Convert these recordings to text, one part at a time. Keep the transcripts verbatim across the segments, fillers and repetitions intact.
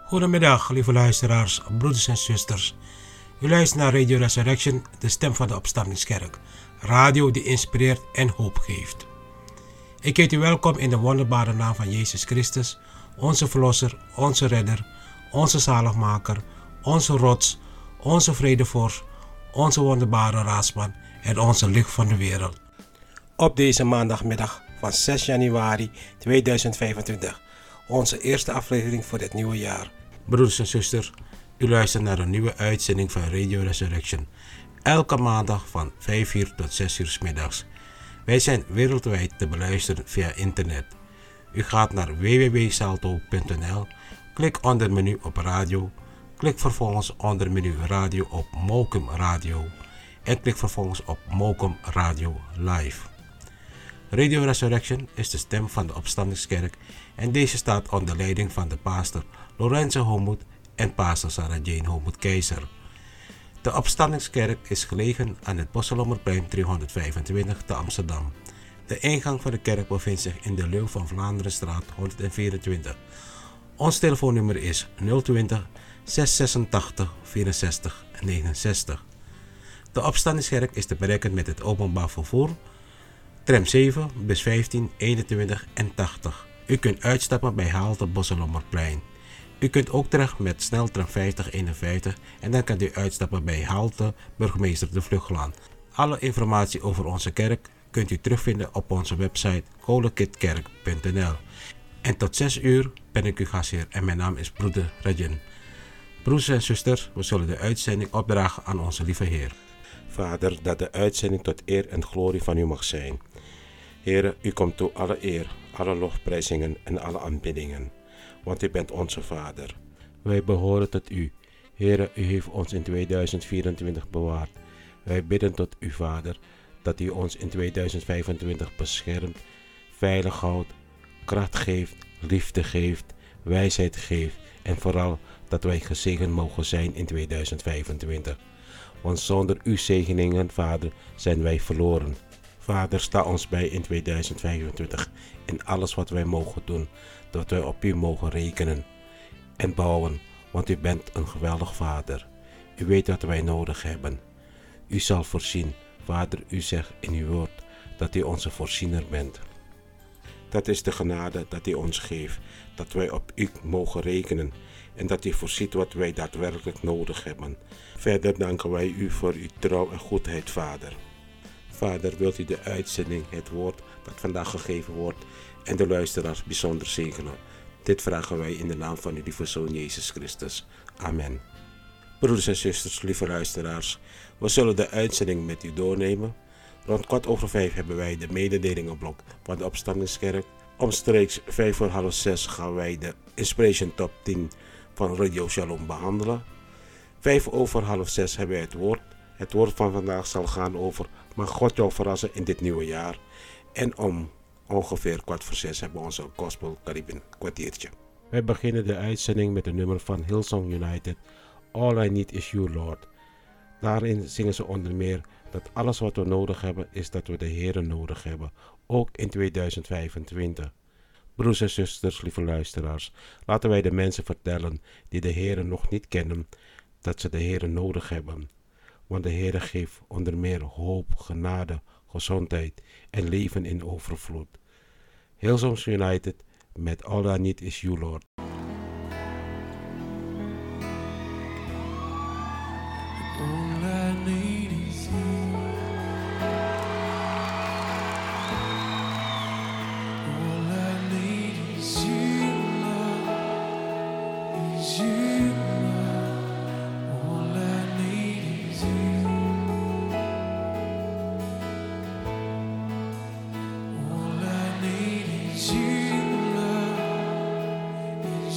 Goedemiddag, lieve luisteraars, broeders en zusters. U luistert naar Radio Resurrection, de stem van de opstandingskerk. Radio die inspireert en hoop geeft. Ik heet u welkom in de wonderbare naam van Jezus Christus, onze Verlosser, onze Redder, onze Zaligmaker, onze Rots, onze Vredevorst, onze wonderbare Raadsman en onze Licht van de wereld. Op deze maandagmiddag van zes januari tweeduizend vijfentwintig, onze eerste aflevering voor dit nieuwe jaar. Broeders en zusters, u luistert naar een nieuwe uitzending van Radio Resurrection. Elke maandag van vijf uur tot zes uur 's middags. Wij zijn wereldwijd te beluisteren via internet. U gaat naar w w w punt salto punt n l, klik onder menu op radio, klik vervolgens onder menu radio op Mokum Radio en klik vervolgens op Mokum Radio Live. Radio Resurrection is de stem van de opstandingskerk en deze staat onder leiding van de pastor Lorenzo Homoet en pastor Sarah Jane Homoet Keizer. De opstandingskerk is gelegen aan het Bosselommerplein driehonderdvijfentwintig te Amsterdam. De ingang van de kerk bevindt zich in de Leeuw van Vlaanderenstraat honderdvierentwintig. Ons telefoonnummer is nul twintig, zeshonderdzesentachtig, vierenzestig negenenzestig. De opstandingskerk is te bereiken met het openbaar vervoer, tram zeven, bus vijftien, eenentwintig en tachtig. U kunt uitstappen bij halte Bosselommerplein. U kunt ook terecht met sneltram vijftig eenenvijftig en dan kunt u uitstappen bij halte Burgemeester de Vluchtlaan. Alle informatie over onze kerk kunt u terugvinden op onze website kolenkitkerk punt n l. En tot zes uur ben ik uw gastheer en mijn naam is broeder Rajan. Broeders en zusters, we zullen de uitzending opdragen aan onze lieve Heer. Vader, dat de uitzending tot eer en glorie van u mag zijn. Heere, u komt toe alle eer, alle lofprijzingen en alle aanbiddingen, want u bent onze Vader. Wij behoren tot u. Heere, u heeft ons in tweeduizend vierentwintig bewaard. Wij bidden tot u, Vader, dat u ons in tweeduizend vijfentwintig beschermt, veilig houdt, kracht geeft, liefde geeft, wijsheid geeft en vooral dat wij gezegend mogen zijn in tweeduizend vijfentwintig. Want zonder uw zegeningen, Vader, zijn wij verloren. Vader, sta ons bij in tweeduizend vijfentwintig in alles wat wij mogen doen, dat wij op u mogen rekenen en bouwen, want u bent een geweldig Vader. U weet wat wij nodig hebben. U zal voorzien. Vader, u zegt in uw woord dat u onze voorziener bent. Dat is de genade dat u ons geeft, dat wij op u mogen rekenen en dat u voorziet wat wij daadwerkelijk nodig hebben. Verder danken wij u voor uw trouw en goedheid, Vader. Vader, wilt u de uitzending, het woord dat vandaag gegeven wordt en de luisteraars bijzonder zegenen. Dit vragen wij in de naam van uw lieve Zoon Jezus Christus. Amen. Broeders en zusters, lieve luisteraars, we zullen de uitzending met u doornemen. Rond kwart over vijf hebben wij de mededelingenblok van de opstandingskerk. Omstreeks vijf voor half zes gaan wij de Inspiration Top tien van Radio Shalom behandelen. Vijf over half zes hebben wij het woord. Het woord van vandaag zal gaan over mag God jou verrassen in dit nieuwe jaar. En om ongeveer kwart voor zes hebben we onze Gospel Caribbean kwartiertje. Wij beginnen de uitzending met een nummer van Hillsong United. All I Need Is You, Lord. Daarin zingen ze onder meer dat alles wat we nodig hebben is dat we de Heere nodig hebben. Ook in tweeduizend vijfentwintig. Broers en zusters, lieve luisteraars, laten wij de mensen vertellen die de Heere nog niet kennen, dat ze de Heere nodig hebben. Want de Heere geeft onder meer hoop, genade, gezondheid en leven in overvloed. Hillsong United met All I Need Is You, Lord. You, love,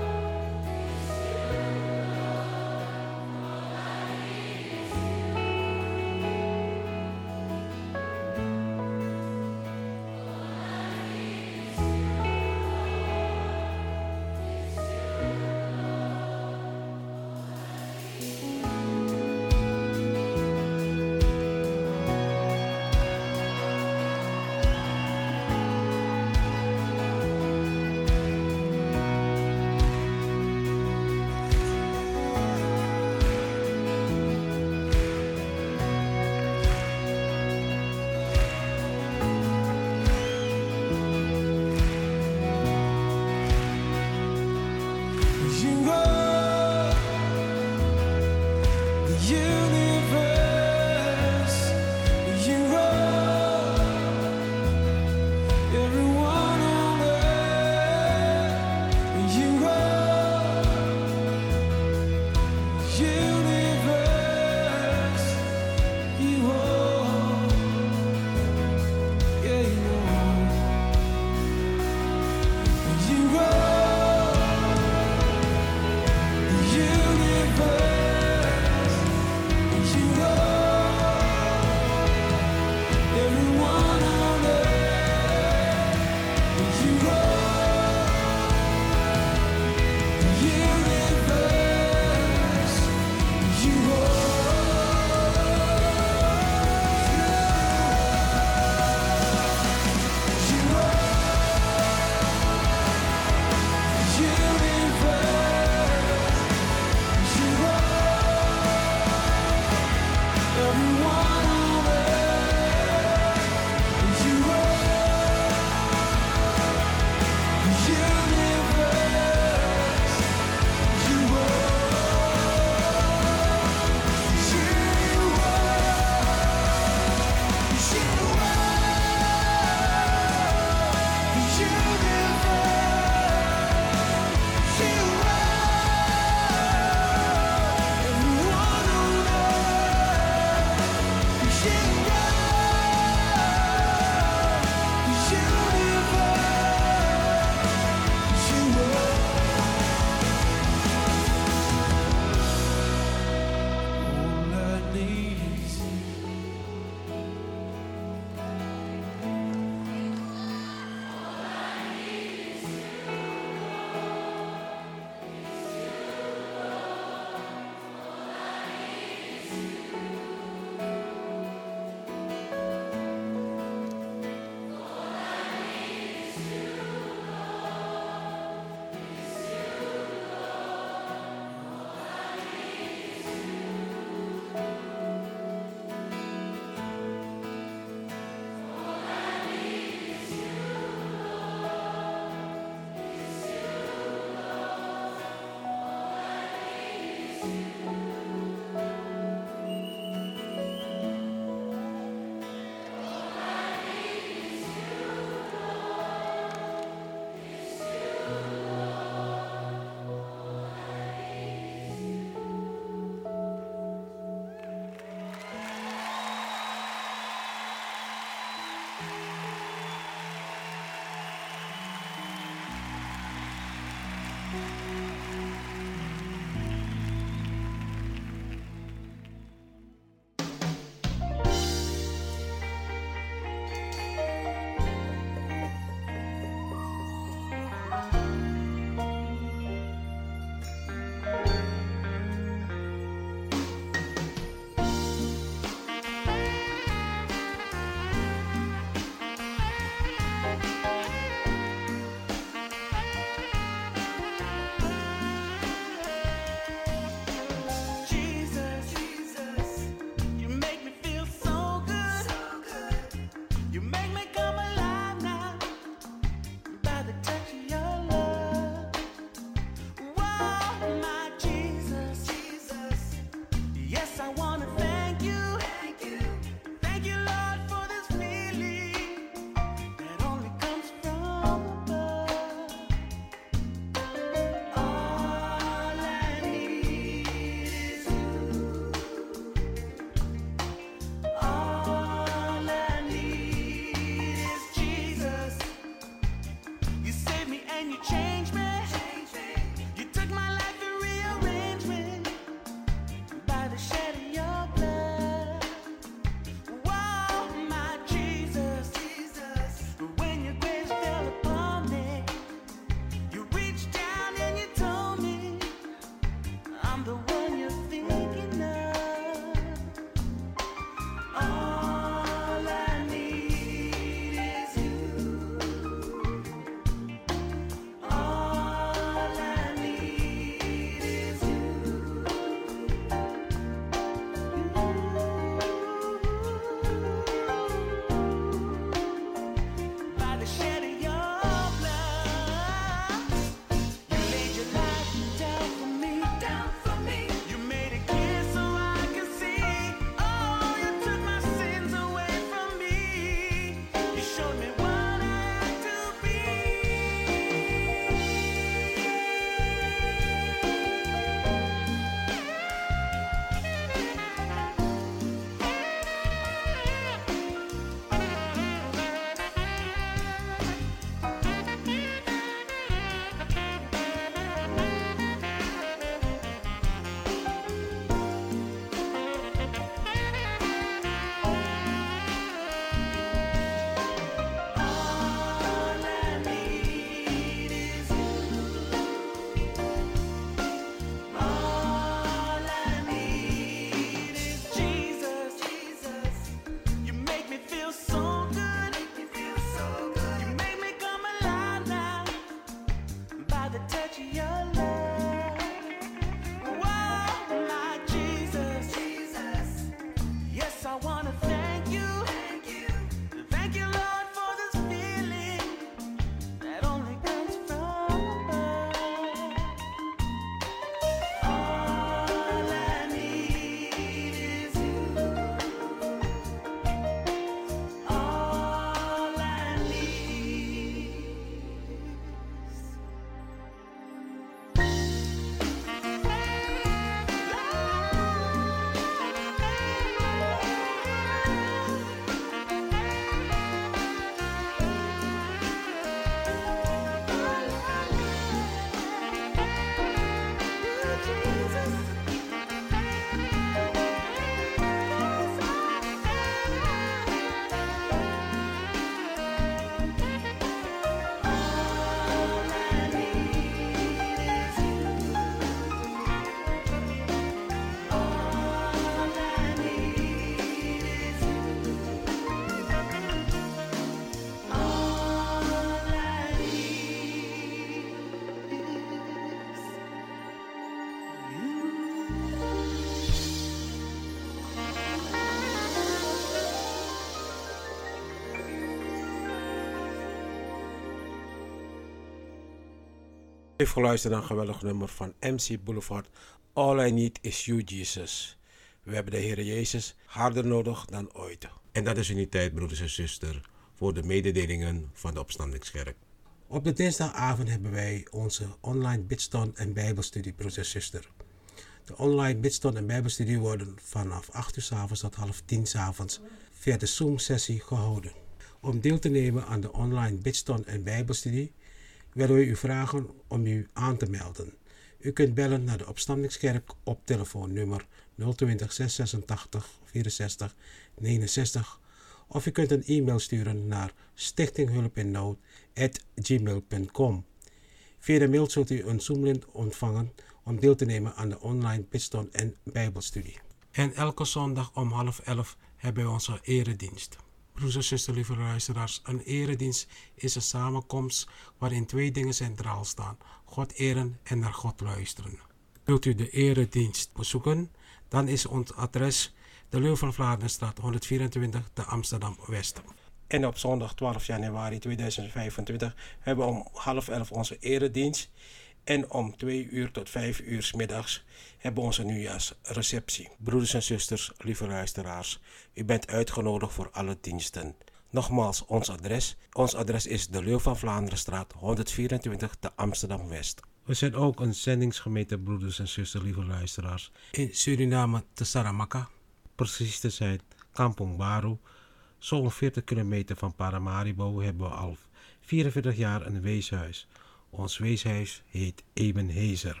Even geluisterd naar een geweldig nummer van M C Boulevard. All I Need Is You, Jesus. We hebben de Heer Jezus harder nodig dan ooit. En dat is uniteit, broeders en zusters, voor de mededelingen van de Opstandingskerk. Op de dinsdagavond hebben wij onze online bidstond en bijbelstudie, broeders en zusters. De online bidstond en bijbelstudie worden vanaf acht uur 's avonds tot half tien 's avonds via de Zoom-sessie gehouden. Om deel te nemen aan de online bidstond en bijbelstudie willen we u vragen om u aan te melden. U kunt bellen naar de Opstandingskerk op telefoonnummer nul twintig, zeshonderdachtig, vierenzestig, negenenzestig of u kunt een e-mail sturen naar stichtinghulpinnood at gmail punt com. Via de mail zult u een Zoom-link ontvangen om deel te nemen aan de online bidstond en bijbelstudie. En elke zondag om half elf hebben we onze eredienst. Broers en zusters, lieve luisteraars, een eredienst is een samenkomst waarin twee dingen centraal staan: God eren en naar God luisteren. Wilt u de eredienst bezoeken? Dan is ons adres de Leeuw van Vlaardenstraat honderdvierentwintig te Amsterdam-West. En op zondag twaalf januari tweeduizend vijfentwintig hebben we om half elf onze eredienst. En om twee uur tot vijf uur 's middags hebben we onze nieuwjaarsreceptie. Broeders en zusters, lieve luisteraars, u bent uitgenodigd voor alle diensten. Nogmaals, ons adres. Ons adres is de Leeuw van Vlaanderenstraat honderdvierentwintig te Amsterdam-West. We zijn ook een zendingsgemeente, broeders en zusters, lieve luisteraars, in Suriname te Saramaka. Precies te zijn, Kampong Baru. Zo'n veertig kilometer van Paramaribo hebben we al vierenveertig jaar een weeshuis. Ons weeshuis heet Ebenezer.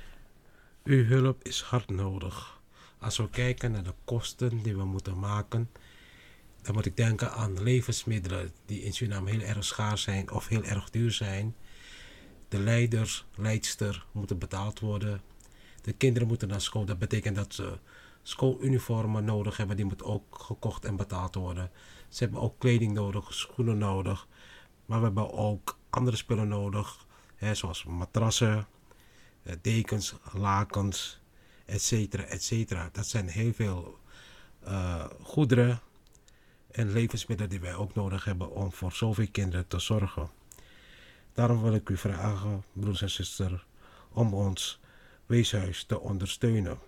Uw hulp is hard nodig. Als we kijken naar de kosten die we moeten maken, dan moet ik denken aan levensmiddelen die in Suriname heel erg schaars zijn of heel erg duur zijn. De leiders, leidster moeten betaald worden. De kinderen moeten naar school. Dat betekent dat ze schooluniformen nodig hebben. Die moeten ook gekocht en betaald worden. Ze hebben ook kleding nodig, schoenen nodig. Maar we hebben ook andere spullen nodig. Hè, zoals matrassen, dekens, lakens, et cetera, et cetera. Dat zijn heel veel uh, goederen en levensmiddelen die wij ook nodig hebben om voor zoveel kinderen te zorgen. Daarom wil ik u vragen, broers en zusters, om ons weeshuis te ondersteunen.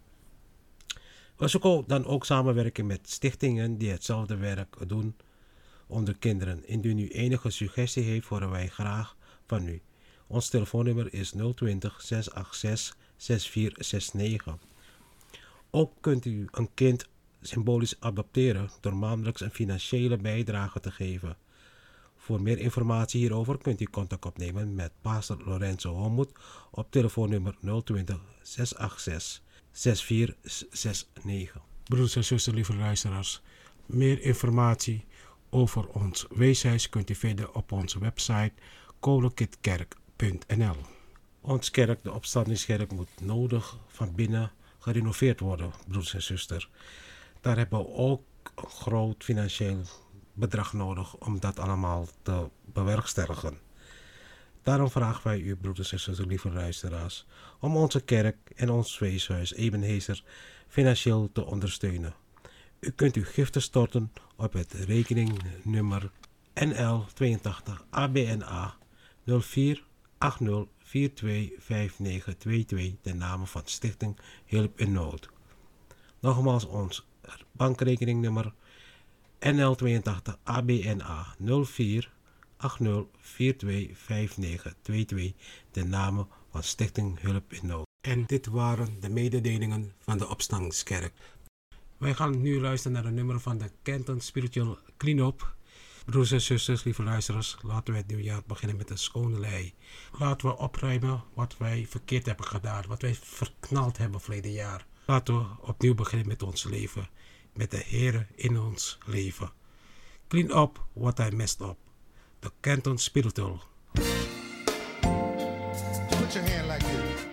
We zoeken dan ook samenwerken met stichtingen die hetzelfde werk doen onder kinderen. Indien u enige suggestie heeft, horen wij graag van u. Ons telefoonnummer is nul twintig, zes acht zes, zes vier zes negen. Ook kunt u een kind symbolisch adopteren door maandelijks een financiële bijdrage te geven. Voor meer informatie hierover kunt u contact opnemen met pastor Lorenzo Homoet op telefoonnummer nul twintig, zes acht zes, zes vier zes negen. Broeders en zusters, lieve luisteraars, meer informatie over ons weeshuis kunt u vinden op onze website kolenkitkerk punt n l. Ons kerk, de Opstandingskerk, moet nodig van binnen gerenoveerd worden, broeders en zusters. Daar hebben we ook een groot financieel bedrag nodig om dat allemaal te bewerkstelligen. Daarom vragen wij u, broeders en zusters, lieve luisteraars, om onze kerk en ons weeshuis Ebenezer financieel te ondersteunen. U kunt uw giften storten op het rekeningnummer N L tweeëntachtig A B N A nul vier acht nul vier twee vijf negen twee twee ten name van Stichting Hulp in Nood. Nogmaals ons bankrekeningnummer N L tweeëntachtig A B N A nul vier acht nul vier twee vijf negen twee twee ten name van Stichting Hulp in Nood. En dit waren de mededelingen van de Opstandingskerk. Wij gaan nu luisteren naar een nummer van de Kenton Spiritual Clean-up. Broers en zusters, lieve luisteraars, laten we het nieuwjaar beginnen met een schone lei. Laten we opruimen wat wij verkeerd hebben gedaan, wat wij verknald hebben verleden jaar. Laten we opnieuw beginnen met ons leven, met de Heer in ons leven. Clean up what I messed up. The Kenton Spiritual. Put your hand like this.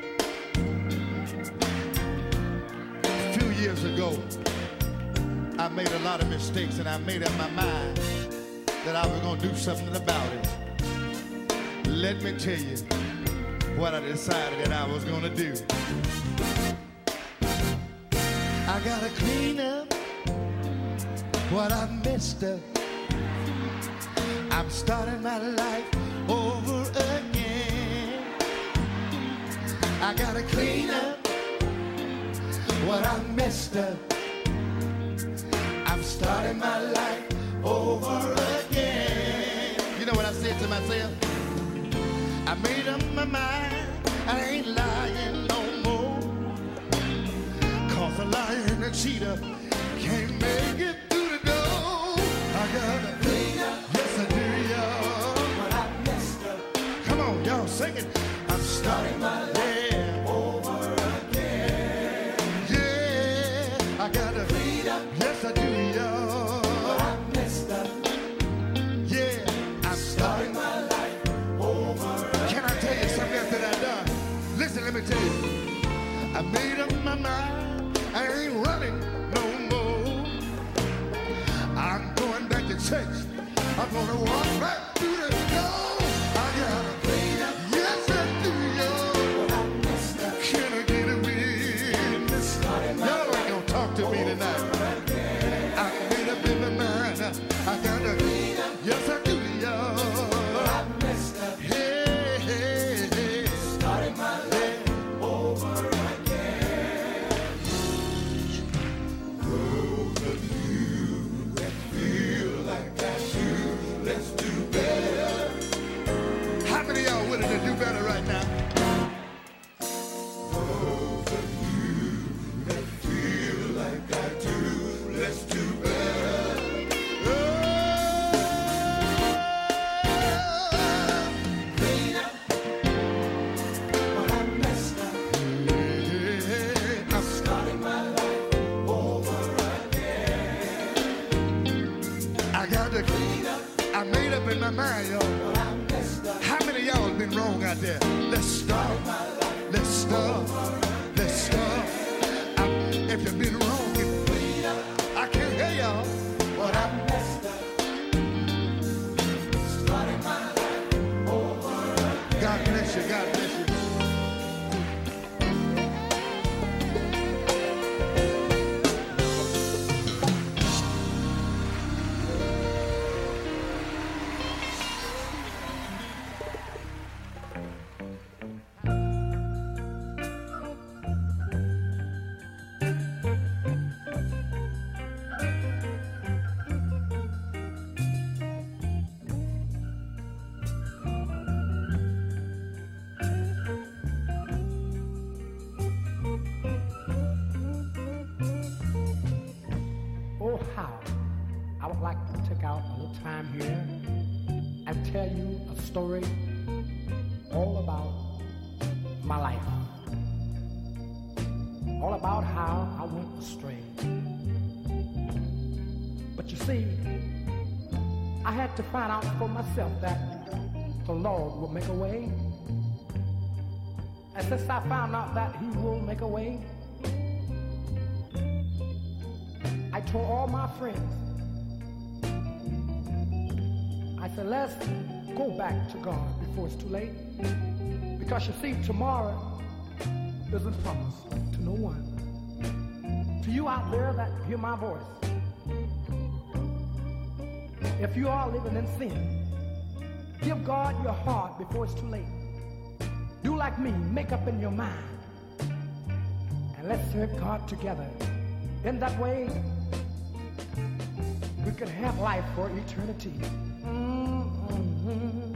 A few years ago, I made a lot of mistakes and I made up my mind that I was going to do something about it. Let me tell you what I decided that I was going to do. I got to clean up what I messed up. I'm starting my life over again. I gotta clean up what I messed up. I'm starting my life over again. You know what I said to myself? I made up my mind, I ain't lying no more. Cause a liar and a cheater can't make it through the door. I gotta clean up, yes I do, y'all. What I messed up. Come on, y'all sing it. I'm starting my life over again. Yeah, I gotta clean up, yes I do, y'all. What I messed up. Yeah, I'm starting my life over again. Can I tell you something else that I done? Listen, let me tell you. I made up my mind, I ain't running no more. I'm going back to church. I'm gonna walk right through the door. I gotta clean up. Yes, I do, y'all. What I messed up. Can I get a witness? Y'all ain't gonna talk to me tonight. I made up in my mind. I gotta clean up. Yes, I do, y'all. What I messed up. Hey, hey, hey. Starting my life over again. Those of you that feel like that too, let's do better. How many of y'all willing to do better right now? Those of you that feel like that too, let's do better. Clean up what I messed up. I'm starting my life over again. I got to clean up. I made up in my mind, y'all. How many of y'all have been wrong out there? Let's start. Let's start. Let's start. I'm, if you've been wrong, I can't hear y'all. What I messed up. Starting my life over again. God bless you. God bless you. Oh, how I would like to take out a little time here and tell you a story all about my life, all about how I went astray. But you see, I had to find out for myself that the Lord will make a way. And since I found out that He will make a way, I told all my friends, I said, let's go back to God before it's too late. Because you see, tomorrow isn't promised to no one. To you out there that hear my voice, if you are living in sin, give God your heart before it's too late. Do like me, make up in your mind, and let's serve God together. In that way, we could have life for eternity. Mm-hmm.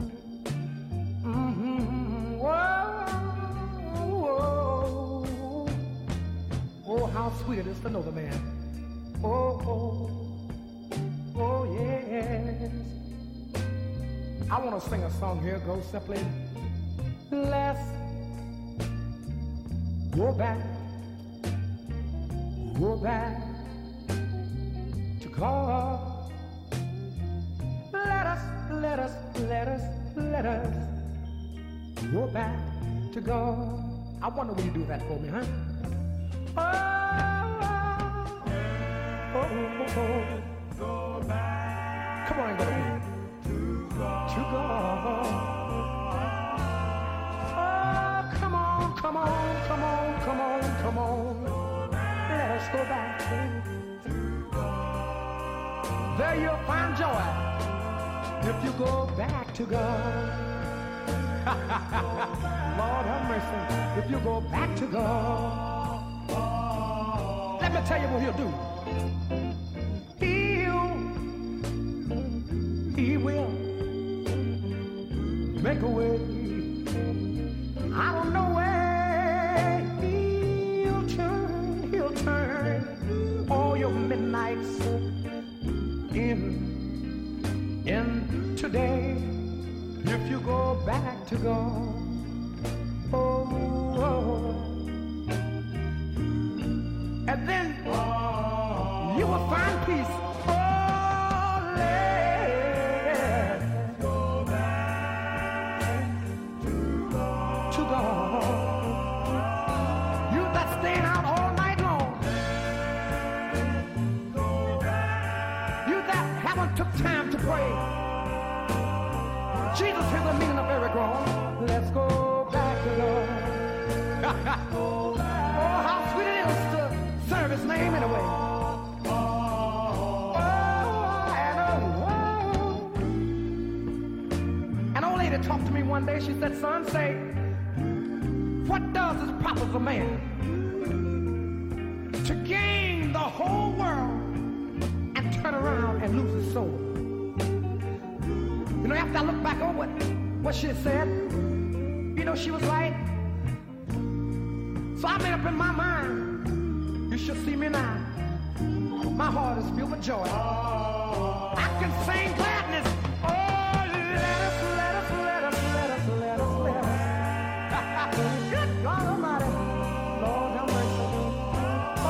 Mm-hmm. Whoa, whoa. Oh, how sweet it is to know the man. Oh, oh, oh, yes. I want to sing a song here. Go simply. Let's go back, go back to God. Let us, let us, let us, let us go back to God. I wonder will you do that for me, huh? Oh, oh, oh, oh. Go back. Come on, go back to God. To God. Oh, come on, come on, come on, come on, come on. Let us go back to God. There you'll find joy if you go back to God. Lord have mercy. If you go back to God, let me tell you what he'll do. He'll, he will make a way. I don't know where he'll turn, he'll turn all your midnights in, in today. If you go back to God, oh, oh. And then you will find peace. Oh, let's go back to God. To God. You that staying out all night long. You that haven't took time to pray. Jesus is the meaning of every groan. Let's go back to God. Oh, how sweet it is to serve his name anyway. Oh, and oh, an old lady talked to me one day. She said, son, say, what does it profit a man to gain the whole world and turn around and lose his soul? You know, after I look back over what, what she had said, you know, she was right. So I made up in my mind, you should see me now. My heart is filled with joy. I can sing gladness. Oh, let us, let us, let us, let us, let us, let us. Good God Almighty, Lord have mercy. Oh,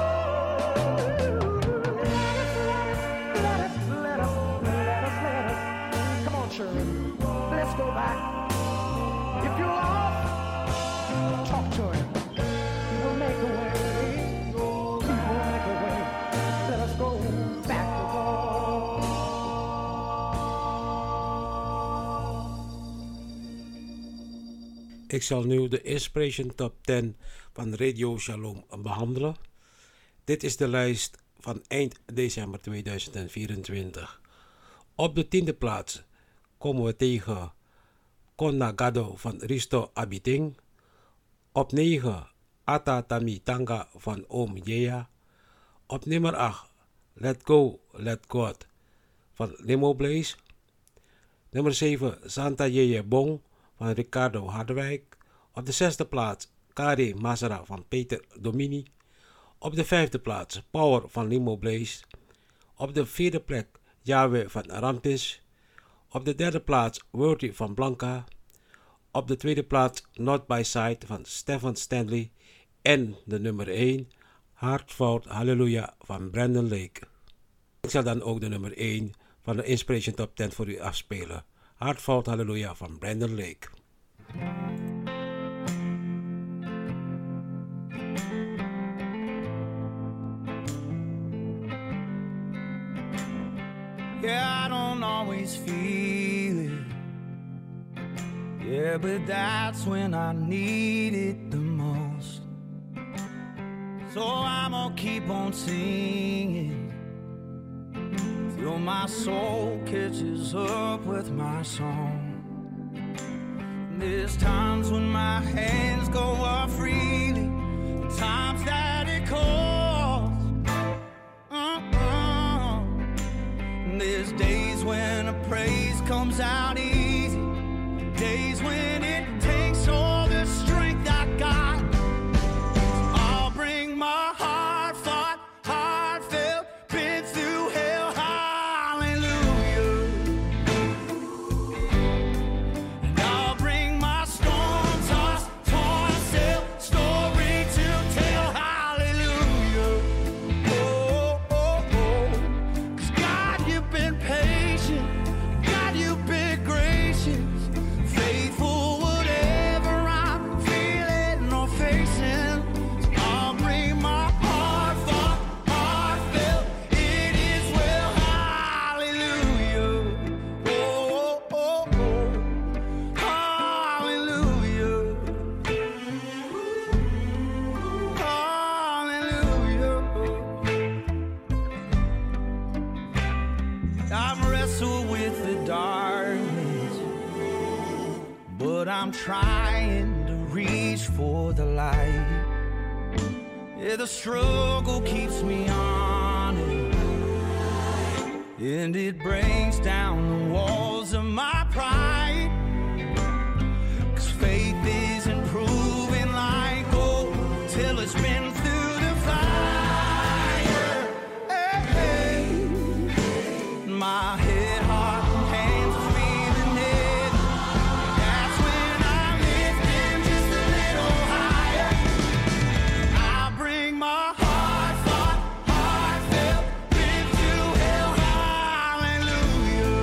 let us, let us, let us, let us, let us. Come on, children, let's go back. If you're lost, talk to him. He will make a way. He will make a way. Let us go back to God. Ik zal nu de Inspiration Top tien van Radio Shalom behandelen. Dit is de lijst van eind december tweeduizend vierentwintig. Op de tiende plaats komen we tegen Konagado van Risto Abiting. Op negen Ata Tami Tanga van Oom Jea. Op nummer acht Let Go, Let God van Limo Blaze. Nummer zeven Santa Yeye Bong van Ricardo Harderwijk. Op de zesde plaats Kari Masara van Peter Domini. Op de vijfde plaats Power van Limo Blaze. Op de vierde plek Yahweh van Ramtis. Op de derde plaats Worthy van Blanca. Op de tweede plaats Not By Sight van Stefan Stanley. En de nummer één Heartfelt Hallelujah van Brandon Lake. Ik zal dan ook de nummer één van de Inspiration Top tien voor u afspelen. Heartfelt Hallelujah van Brandon Lake. Yeah, I don't always feel it. Yeah, but that's when I need it the most. So I'm gonna keep on singing till my soul catches up with my song. There's times when my hands go up freely, times that it calls. Uh-uh. There's days when a praise comes out easy, days when it takes all the strength I got. I'll bring my heart fought, heartfelt, been through hell, hallelujah. And I'll bring my storm-tossed, torn-sailed story to tell, hallelujah. Oh, oh, oh. 'Cause God, you've been patient, God, you've been gracious, faithful but I'm trying to reach for the light. Yeah, the struggle keeps me honest, and it breaks down the walls of my pride. 'Cause faith isn't proving like gold till it's been through the fire. Hey, hey. My head, heart, and hands are feeling it. That's when I lift him just a little higher. I bring my heart, heart, heartfelt lift to hell. Hallelujah.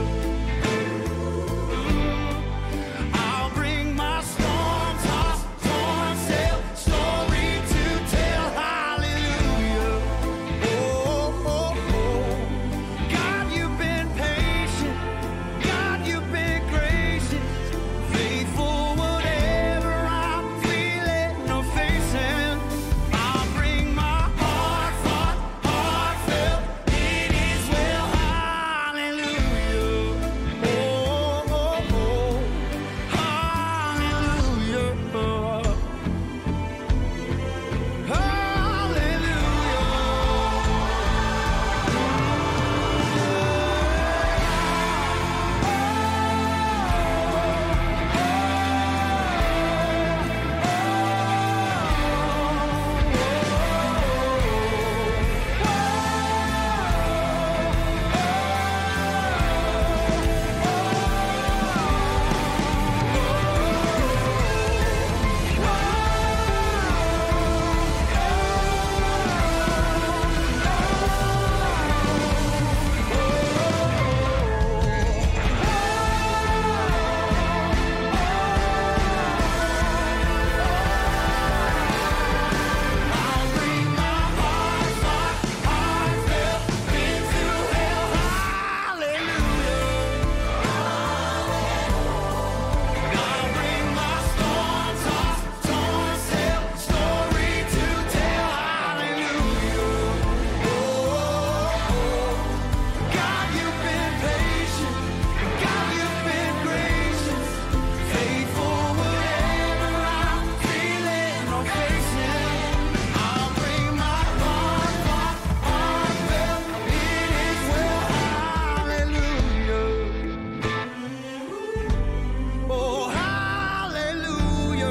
I'll bring my storm tossed, torn sail story to tell. Hallelujah. Oh, oh, oh. God, you've been patient. God, you've been gracious. Faithful whatever I'm feeling or facing. I'll bring my heart, heart, heartfelt. It is well. Hallelujah. Oh, oh, oh. Hallelujah. Oh, hallelujah.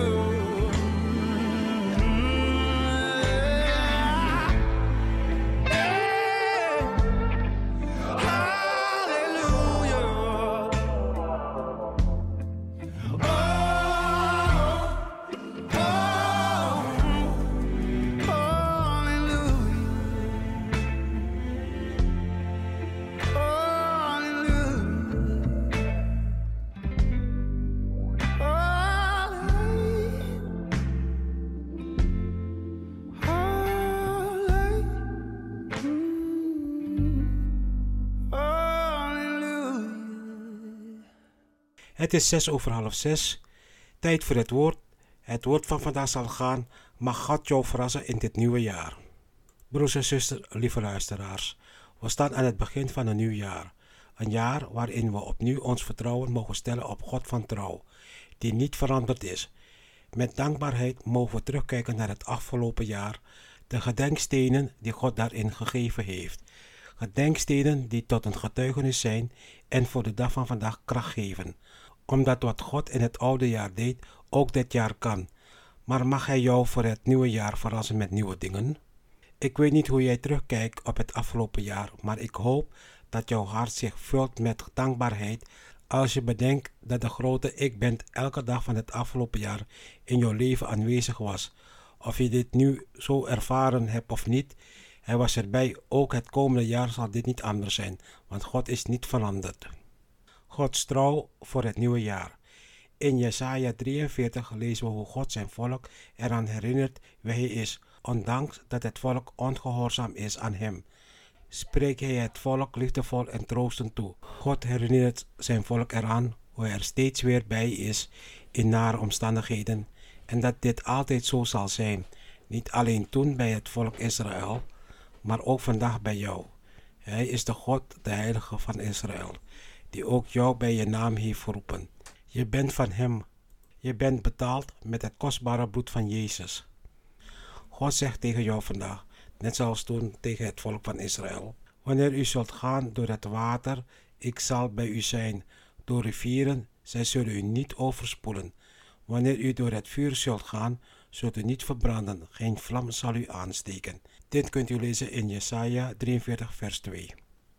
Het is zes over half zes. Tijd voor het woord. Het woord van vandaag zal gaan. Mag God jou verrassen in dit nieuwe jaar. Broers en zusters, lieve luisteraars. We staan aan het begin van een nieuw jaar. Een jaar waarin we opnieuw ons vertrouwen mogen stellen op God van trouw, die niet veranderd is. Met dankbaarheid mogen we terugkijken naar het afgelopen jaar, de gedenkstenen die God daarin gegeven heeft. Gedenkstenen die tot een getuigenis zijn en voor de dag van vandaag kracht geven. Omdat wat God in het oude jaar deed, ook dit jaar kan. Maar mag Hij jou voor het nieuwe jaar verrassen met nieuwe dingen? Ik weet niet hoe jij terugkijkt op het afgelopen jaar, maar ik hoop dat jouw hart zich vult met dankbaarheid als je bedenkt dat de grote ik ben elke dag van het afgelopen jaar in jouw leven aanwezig was. Of je dit nu zo ervaren hebt of niet, Hij was erbij. Ook het komende jaar zal dit niet anders zijn, want God is niet veranderd. Gods trouw voor het nieuwe jaar. In Jesaja drieënveertig lezen we hoe God zijn volk eraan herinnert wie Hij is, ondanks dat het volk ongehoorzaam is aan Hem. Spreekt Hij het volk liefdevol en troostend toe. God herinnert zijn volk eraan hoe Hij er steeds weer bij is in nare omstandigheden en dat dit altijd zo zal zijn. Niet alleen toen bij het volk Israël, maar ook vandaag bij jou. Hij is de God, de Heilige van Israël, die ook jou bij je naam heeft geroepen. Je bent van Hem. Je bent betaald met het kostbare bloed van Jezus. God zegt tegen jou vandaag, net zoals toen tegen het volk van Israël. Wanneer u zult gaan door het water, ik zal bij u zijn. Door rivieren, zij zullen u niet overspoelen. Wanneer u door het vuur zult gaan, zult u niet verbranden. Geen vlam zal u aansteken. Dit kunt u lezen in Jesaja drieënveertig vers twee.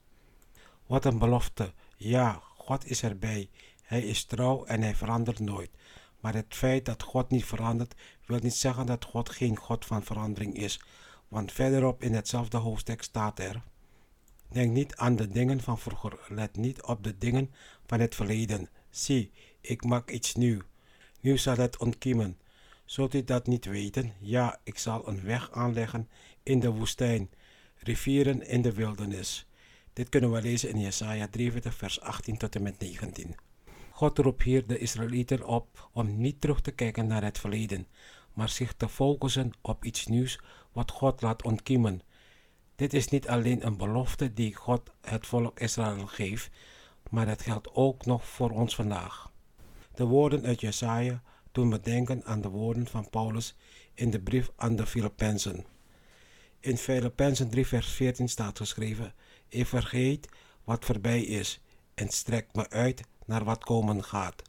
Wat een belofte. Ja, God is erbij. Hij is trouw en hij verandert nooit. Maar het feit dat God niet verandert, wil niet zeggen dat God geen God van verandering is. Want verderop in hetzelfde hoofdstuk staat er: denk niet aan de dingen van vroeger, let niet op de dingen van het verleden. Zie, ik maak iets nieuw. Nu zal het ontkiemen. Zult u dat niet weten? Ja, ik zal een weg aanleggen in de woestijn, rivieren in de wildernis. Dit kunnen we lezen in Jesaja drieënveertig vers achttien tot en met negentien. God roept hier de Israëlieten op om niet terug te kijken naar het verleden, maar zich te focussen op iets nieuws wat God laat ontkiemen. Dit is niet alleen een belofte die God het volk Israël geeft, maar het geldt ook nog voor ons vandaag. De woorden uit Jesaja doen me denken aan de woorden van Paulus in de brief aan de Filippenzen. In Filippenzen drie vers veertien staat geschreven: ik vergeet wat voorbij is en strek me uit naar wat komen gaat.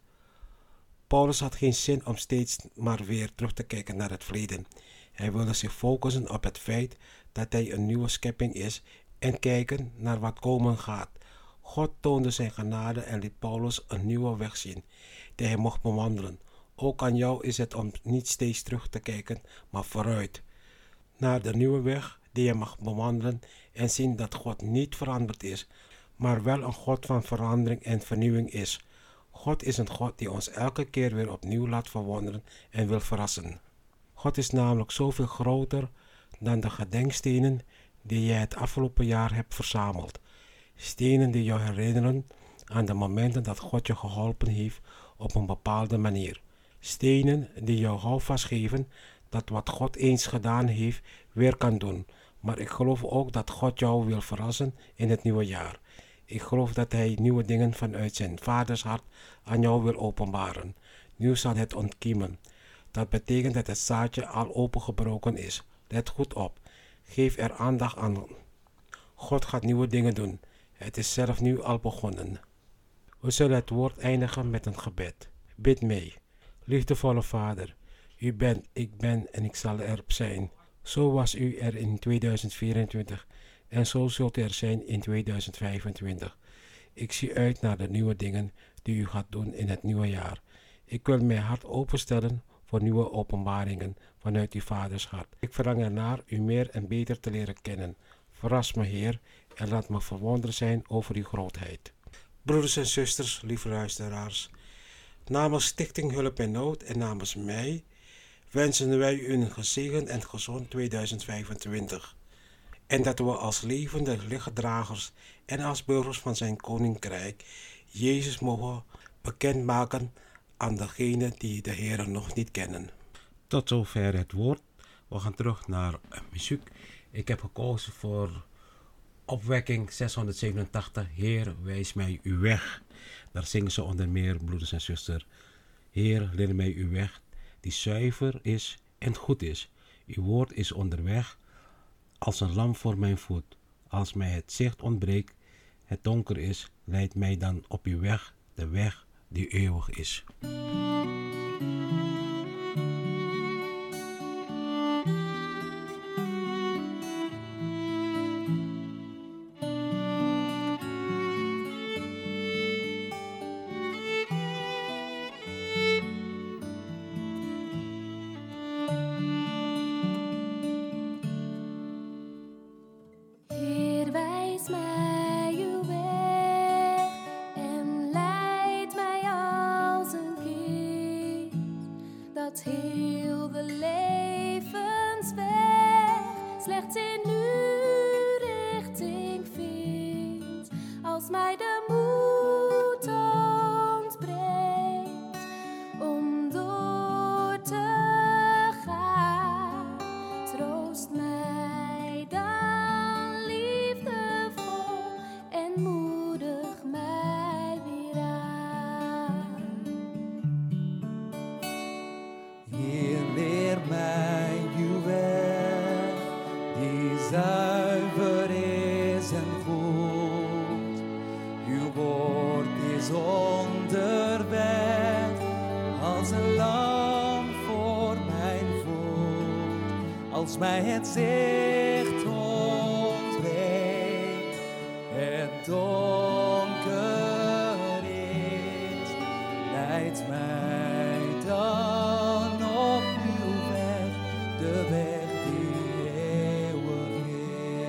Paulus had geen zin om steeds maar weer terug te kijken naar het verleden. Hij wilde zich focussen op het feit dat hij een nieuwe schepping is en kijken naar wat komen gaat. God toonde zijn genade en liet Paulus een nieuwe weg zien die hij mocht bewandelen. Ook aan jou is het om niet steeds terug te kijken, maar vooruit naar de nieuwe weg die je mag bewandelen en zien dat God niet veranderd is, maar wel een God van verandering en vernieuwing is. God is een God die ons elke keer weer opnieuw laat verwonderen en wil verrassen. God is namelijk zoveel groter dan de gedenkstenen die je het afgelopen jaar hebt verzameld. Stenen die jou herinneren aan de momenten dat God je geholpen heeft op een bepaalde manier. Stenen die jou houvast geven dat wat God eens gedaan heeft weer kan doen. Maar ik geloof ook dat God jou wil verrassen in het nieuwe jaar. Ik geloof dat hij nieuwe dingen vanuit zijn vaders hart aan jou wil openbaren. Nu zal het ontkiemen. Dat betekent dat het zaadje al opengebroken is. Let goed op. Geef er aandacht aan. God gaat nieuwe dingen doen. Het is zelf nu al begonnen. We zullen het woord eindigen met een gebed. Bid mee. Liefdevolle Vader, u bent, ik ben en ik zal erop zijn. Zo was u er in tweeduizend vierentwintig en zo zult u er zijn in tweeduizend vijfentwintig. Ik zie uit naar de nieuwe dingen die u gaat doen in het nieuwe jaar. Ik wil mijn hart openstellen voor nieuwe openbaringen vanuit uw vaders hart. Ik verlang ernaar u meer en beter te leren kennen. Verras me, Heer, en laat me verwonderd zijn over uw grootheid. Broeders en zusters, lieve luisteraars, namens Stichting Hulp en Nood en namens mij wensen wij u een gezegend en gezond tweeduizend vijfentwintig. En dat we als levende lichtdragers en als burgers van zijn koninkrijk Jezus mogen bekendmaken aan degenen die de Heer nog niet kennen. Tot zover het woord. We gaan terug naar muziek. Ik heb gekozen voor opwekking zeshonderdzevenentachtig. Heer, wijs mij uw weg. Daar zingen ze onder meer, broeders en zusters. Heer, leer mij uw weg die zuiver is en goed is. Uw woord is onderweg als een lamp voor mijn voet. Als mij het zicht ontbreekt, het donker is, leid mij dan op uw weg, de weg die eeuwig is. als een lam voor mijn voet. Als mij het zicht ontbreekt, het donker is, leidt mij dan op uw weg, de weg die eeuwig is.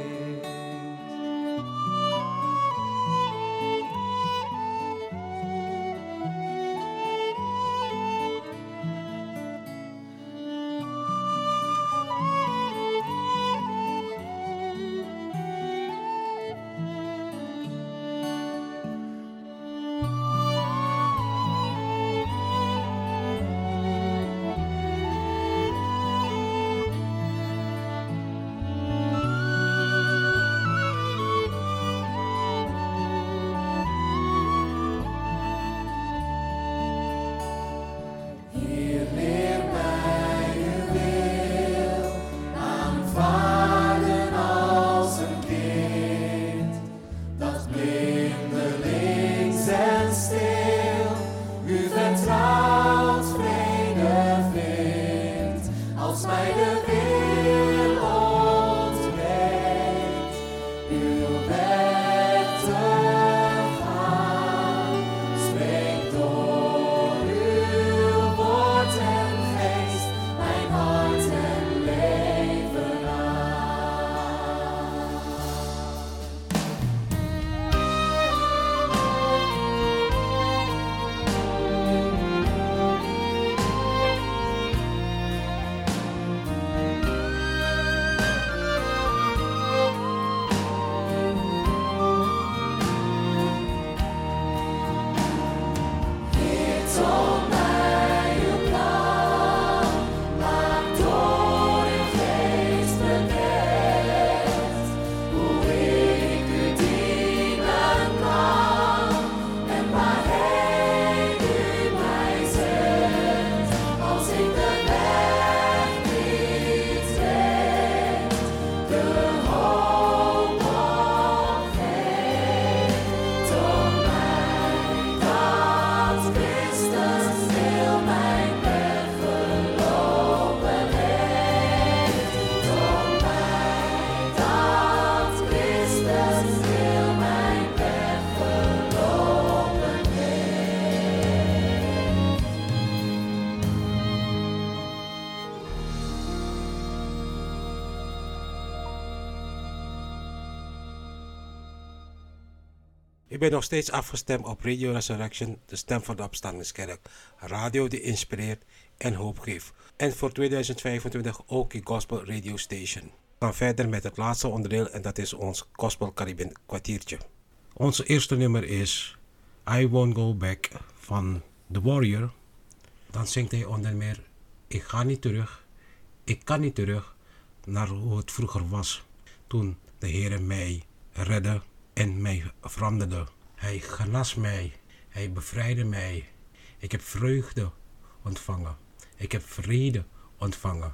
Ik ben nog steeds afgestemd op Radio Resurrection, de stem van de opstandingskerk. Radio die inspireert en hoop geeft. En voor tweeduizend vijfentwintig ook een Gospel Radio Station. We gaan verder met het laatste onderdeel en dat is ons Gospel Caribbean kwartiertje. Onze eerste nummer is I Won't Go Back van The Warrior. Dan zingt hij onder meer: ik ga niet terug, ik kan niet terug naar hoe het vroeger was. Toen de Heere mij redde en mij veranderde. Hij genas mij, hij bevrijdde mij. Ik heb vreugde ontvangen, ik heb vrede ontvangen.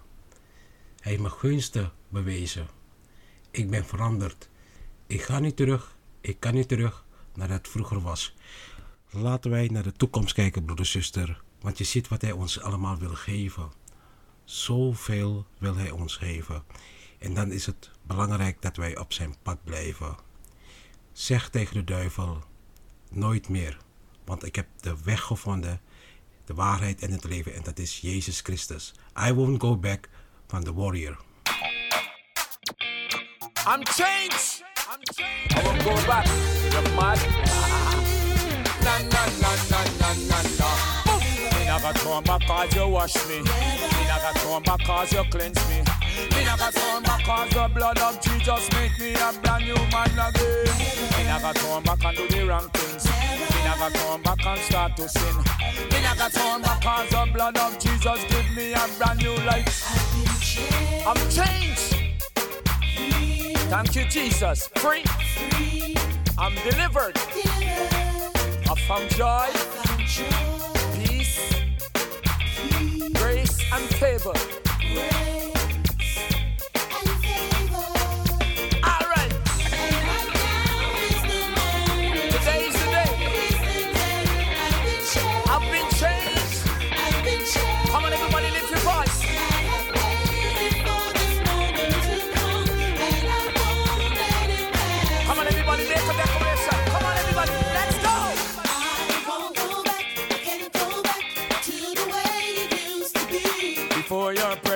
Hij heeft me gunsten bewezen. Ik ben veranderd. Ik ga niet terug, ik kan niet terug naar het vroeger was. Laten wij naar de toekomst kijken, broeder en zuster. Want je ziet wat hij ons allemaal wil geven. Zoveel wil hij ons geven. En dan is het belangrijk dat wij op zijn pad blijven. Zeg tegen de duivel: nooit meer. Want ik heb de weg gevonden, de waarheid en het leven. En dat is Jezus Christus. I won't go back van The Warrior. I'm changed. I'm changed. I won't go back. You're mad. Na na na na na na na. Me not gonna turn back 'cause you wash me. Me not gonna turn back 'cause you cleanse me. Me not gonna turn back 'cause the blood of Jesus make me a brand new man again. Me not gonna turn back and do the wrong things. Me not gonna turn back and start to sin. Me not gonna turn back 'cause the blood of Jesus give me a brand new life. I'm changed. Thank you, Jesus. Free. I'm delivered. I found joy, peace, grace and favor. All right. Today is the day. I've been changed.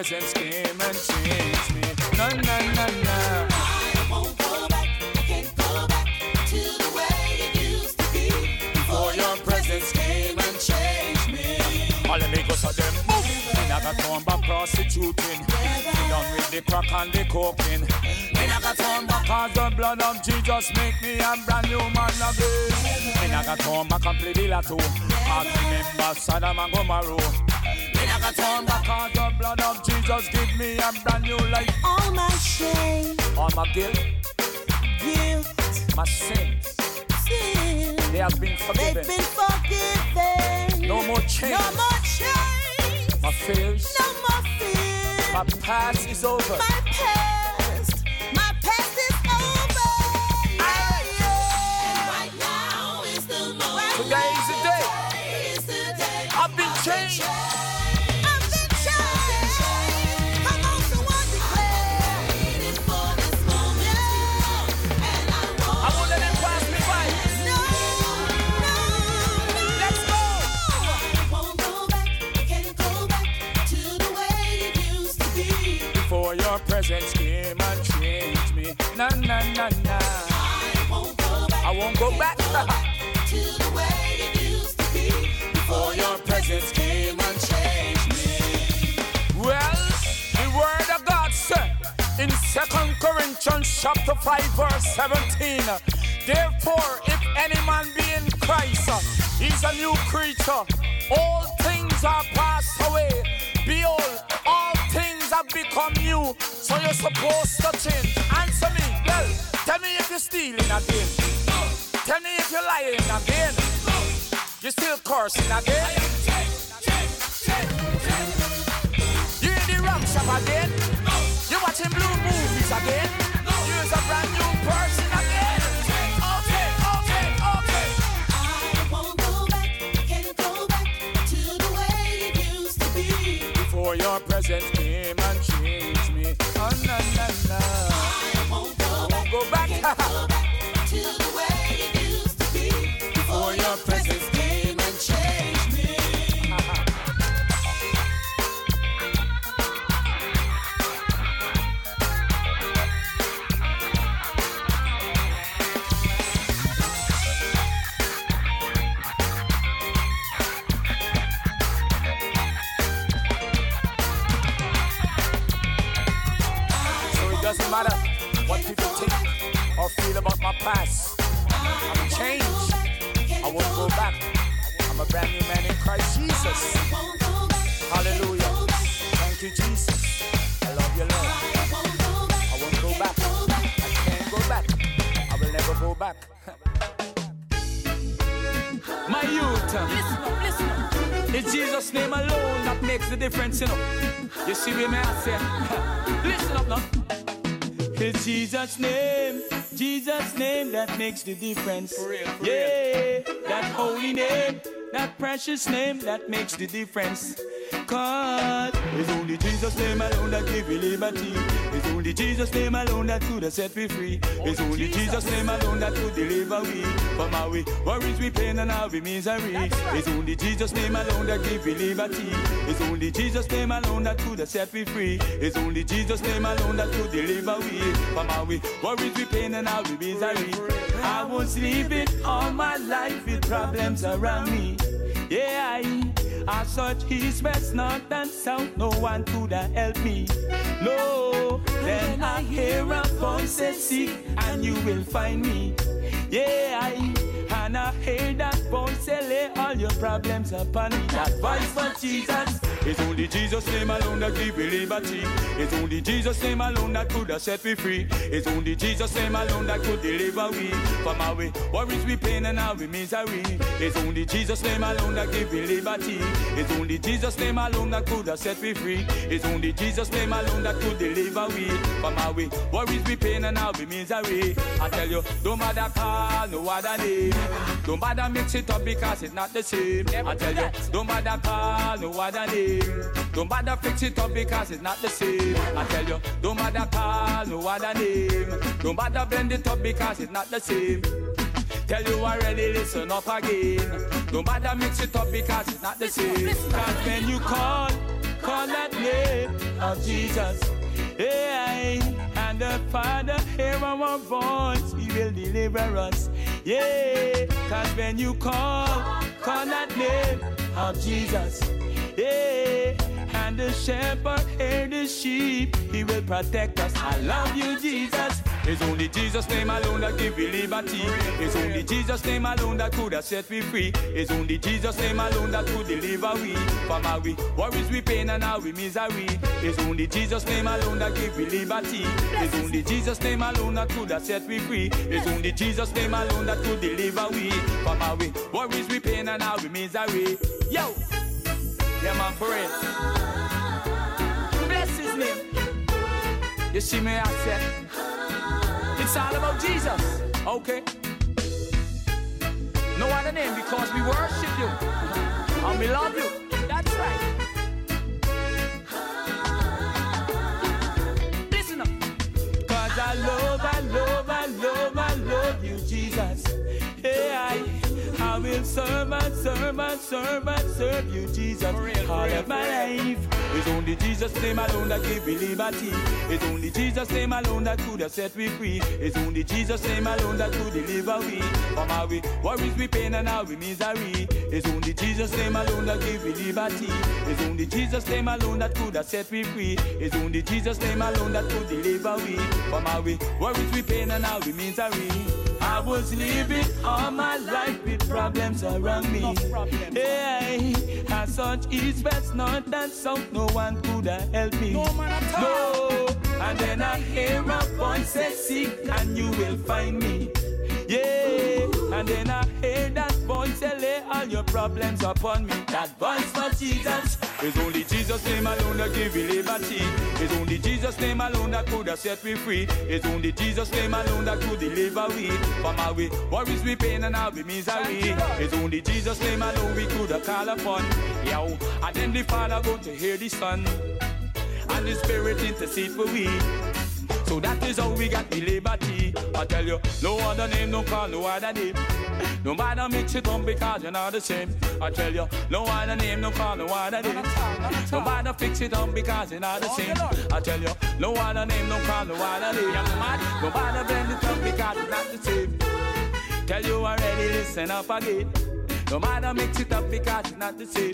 presence came and changed me. Na na na na. I won't go back, I can't go back to the way it used to be. Before your presence came and changed me. All the amigos of them move. Me not gonna turn back prostituting. Me done with the crack and the cocaine. Me not gonna turn back cause the blood of Jesus make me a brand new man again. Me not gonna turn back and play the lotto. I remember Sodom and Gomorrah. Me not gonna turn back cause the blood of Jesus give me a brand new life. All my shame, All my guilt, guilt, my sins, sin, they have been they've forgiven. been forgiven. No more chains. No more chains. My fears, No more fear. my past is over. My past, my past is over. Yeah, yeah. And right now is the moment. Today is the day. Today is the day. I've been changed. I've been changed. Come on, someone declare. Waiting for this moment. And I won't. I won't let them pass me by. No, no, no. Let's go. I won't go back. I can't go back to the way it used to be. Before your presence came and changed me. Na na na na. I won't go back. I won't go back. To the way it used to be. Before your presence came and changed me. Well, the word of God said in Second Corinthians chapter five verse seventeen. Therefore, if any man be in Christ, he's a new creature. All things are passed away. Behold, all things have become new. So you're supposed to change. Answer me. Well, tell me if you're stealing again. Tell me if you're lying again. You're still cursing again. You're in the wrong shop again. You're watching blue movies again. You're a brand new person again. Okay, okay, okay. I won't go back. I can't go back to the way it used to be. Before your presence came and changed me. Oh, na, na, na. I won't go back. Go back. Go back to the way it used to be. Before your presence came and changed me. So it doesn't matter what people think or feel about my past. I'm changed. I won't go back. I'm a brand new man in Christ Jesus. Hallelujah. Thank you, Jesus. I love you, Lord. I won't go back. I can't go back. I will never go back. My youth, listen up, listen up. It's Jesus' name alone that makes the difference, you know. You see me, man, I say, listen up now. It's Jesus' name, Jesus' name that makes the difference. For real, for yeah, real. That holy name, that precious name that makes the difference. Cause it's only Jesus' name alone that give you liberty. It's only Jesus' name alone that could have set me free. It's only Jesus' name alone that could deliver me from our worries, we pain and our misery. It's only Jesus' name alone that give you liberty. It's only Jesus' name alone that could have set me free. It's only Jesus' name alone that could deliver me from our worries, we pain and our misery. I was living all my life with problems around me. Yeah, I, I searched east, west, north and south. No one could have helped me. No, then I hear a voice say, seek and you will find me. Yeah, I, and I hear that voice say, lay all your problems upon me. That voice for Jesus. It's only Jesus' name alone that give me liberty. It's only Jesus' name alone that could have set me free. It's only Jesus' name alone that could deliver me from our worries, we pain and our misery. It's only Jesus' name alone that give me liberty. It's only Jesus' name alone that could have set me free. It's only Jesus' name alone that could deliver me from our worries, we pain and our misery. I tell you, don't matter call no other name. Don't bother mix it up because it's not the same. I tell you, don't bother call no other name. Don't bother fix it up because it's not the same. I tell you, don't bother call no other name. Don't bother blend it up because it's not the same. Tell you already, listen up again. Don't bother mix it up because it's not the same. Cause when you call, call that name of Jesus. Yeah, and the Father hear our voice, He will deliver us. Yeah, cause when you call, call that name of Jesus. Yeah, and the shepherd hear the sheep, He will protect us. I love you, Jesus. It's only Jesus' name alone that give me liberty. It's only Jesus' name alone that could have set me free. It's only Jesus' name alone that could deliver we from our we worries, we pain, and our we misery. It's only Jesus' name alone that give me liberty. It's only Jesus' name alone that could have set me free. It's only Jesus' name alone that could deliver we from our we worries, we pain, and our we misery. Yo, yeah man, for real. Bless His name. You see me, I said. It's all about Jesus, okay? No other name because we worship you and we love you. That's right. Listen up. Cause I love, I love, I love, I love you, Jesus. Hey, I, I will serve and serve and serve and serve you, Jesus, all of my life. It's only Jesus' name alone that give me liberty. It's only Jesus' name alone that could have set me free. It's only Jesus' name alone that could deliver me from our we worries, we pain, and our we misery. It's only Jesus' name alone that give me liberty. It's only Jesus' name alone that could have set me free. It's only Jesus' name alone that could deliver me from our we worries, we pain, and our we misery. I was living all my life with problems around me. Hey, as such east, west, north, and south, no one could have helped me. No, man at all. No. And then I hear a voice say, seek and you will find me. Yeah, and then I hear that voice say, lay all your problems upon me. That voice not Jesus. It's only Jesus' name alone that give me liberty. It's only Jesus' name alone that could have set me free. It's only Jesus' name alone that could deliver me from our we worries, we pain, and our we misery. It's only Jesus' name alone we could have called upon. Yo, and then the Father go to hear the Son, and the Spirit intercede for we. So that is how we got the liberty. I tell you, no other name, no call, no other name. No matter mix it up because you're not the same. I tell you, no other name, no call, no other name. No matter fix it up because you're not the same. I tell you, no other name, no call, no other name. No matter blend it up because it's not the same. Tell you already, listen up again. No matter mix it up because it's not the same.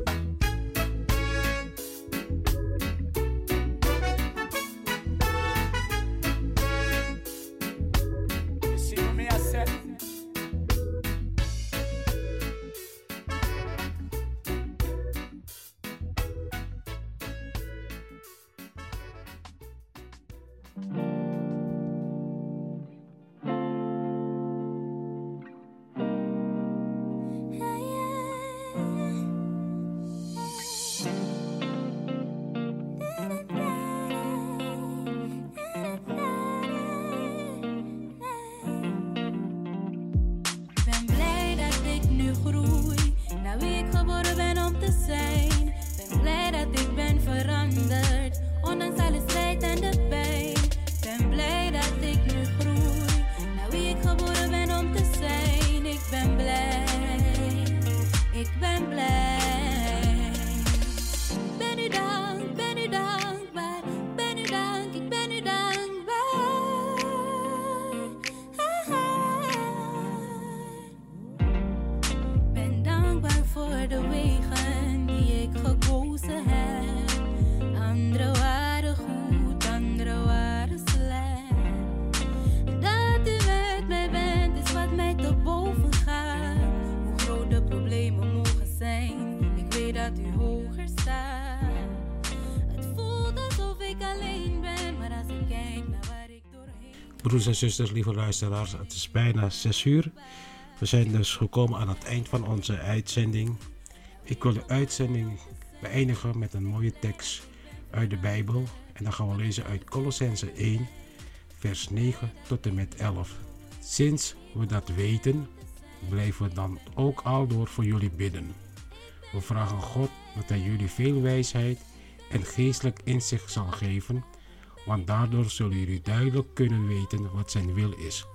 Broeders en zusters, lieve luisteraars, het is bijna zes uur. We zijn dus gekomen aan het eind van onze uitzending. Ik wil de uitzending beëindigen met een mooie tekst uit de Bijbel. En dan gaan we lezen uit Kolossenzen één, vers negen tot en met elf. Sinds we dat weten, blijven we dan ook aldoor voor jullie bidden. We vragen God dat Hij jullie veel wijsheid en geestelijk inzicht zal geven, want daardoor zullen jullie duidelijk kunnen weten wat zijn wil is.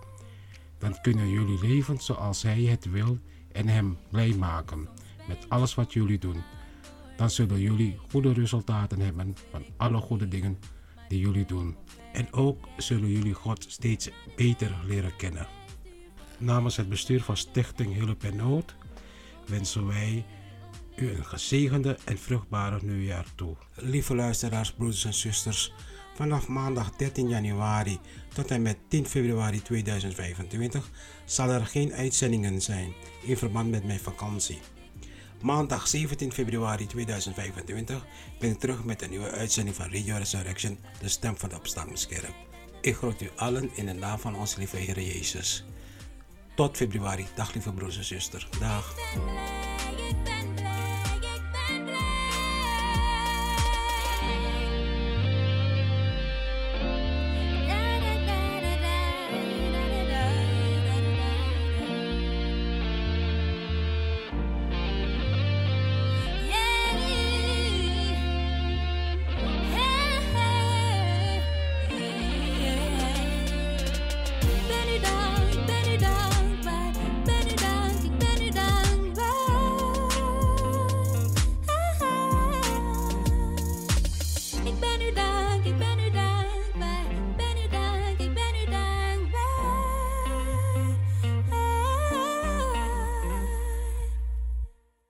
Dan kunnen jullie leven zoals Hij het wil en Hem blij maken met alles wat jullie doen. dan zullen jullie goede resultaten hebben van alle goede dingen die jullie doen. En ook zullen jullie God steeds beter leren kennen. Namens het bestuur van Stichting Hulp en Nood wensen wij u een gezegende en vruchtbare nieuwjaar toe. Lieve luisteraars, broeders en zusters, vanaf maandag dertien januari tot en met tien februari tweeduizend vijfentwintig zal er geen uitzendingen zijn in verband met mijn vakantie. Maandag zeventien februari tweeduizend vijfentwintig ben ik terug met een nieuwe uitzending van Radio Resurrection, de stem van de opstandingskerk. Ik groet u allen in de naam van onze lieve Heer Jezus. Tot februari. Dag lieve broers en zusters. Dag. Ik ben u dank, ik ben u dank.